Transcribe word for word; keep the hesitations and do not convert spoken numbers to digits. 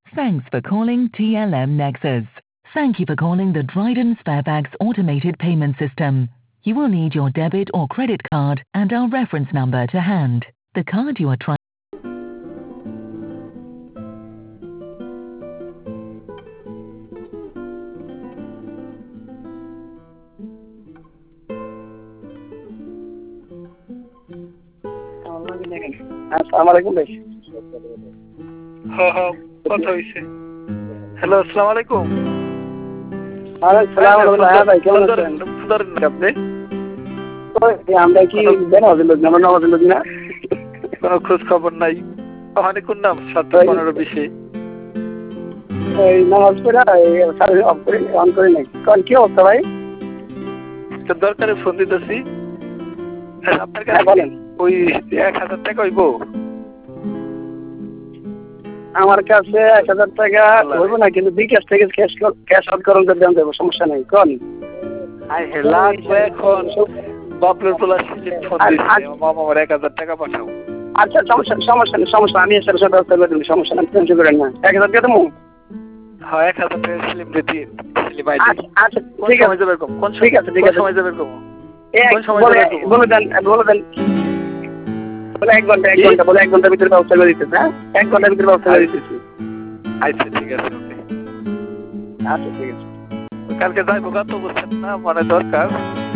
Thanks for calling T L M Nexus. Thank you for calling the Dryden Sparebags automated payment system. You will need your debit or credit card and our reference number to hand. The card you are trying আসসালামু আলাইকুম ভাই। হ্যাঁ হ্যাঁ কথা হইছে। Hello আসসালামু আলাইকুম। ওয়ালাইকুম আসসালাম। হ্যাঁ ভাই কেমন আছেন? ধরেন না আপনি ওই আমরা কি বেনামাজি লোক না নামাজি লোক না? কোনো খোঁজ খবর নাই। ওখানে কোন নাম সাত পনেরো বিশে এই নামাজ পড়া এই সার্ভিস অফ করে অন করে নাই। কোন কি অবস্থা ভাই? তো দরকারে ফোন দিতেছি। হ্যাঁ আপনার হ্যাঁ কাছে বলেন। ওই এক হাজার টাকা হইব? আমার কাছে এক হাজার টাকা হইব না, কিন্তু বিকাশ থেকে ক্যাশ ক্যাশ আউট করুন করে দেন দেবো, সমস্যা নাই। কোন আই হে লাগবে এখন বাপরের পোলা সিলিপ ফোন দিচ্ছে মামা আমার এক হাজার টাকা পাঠাও। আচ্ছা সমস্যা সমস্যা নেই সমস্যা আমি এসে সব ব্যবস্থা করে দেবো, সমস্যা নেই, টেনশন করেন না। এক হাজার টাকা দেবো। হ্যাঁ এক হাজার টাকা স্লিপ রেডি স্লিপ আইডি। আচ্ছা আচ্ছা কোন ঠিক সময় আছে যাবে এরকম? কোন ঠিক আছে ঠিক আছে সময় যাবে এরকম? এই কোন সময় বলে যাবে এরকম? বলে দেন বলে দেন বলে এক ঘন্টা এক ঘন্টা বলে এক ঘন্টার ভিতরে ব্যবস্থা করে দিতেছে। হ্যাঁ এক ঘন্টার ভিতরে ব্যবস্থা করে দিতেছি। আচ্ছা ঠিক আছে ওকে। আচ্ছা ঠিক আছে। কালকে যাইবো কত বলছেন না মানে দরকার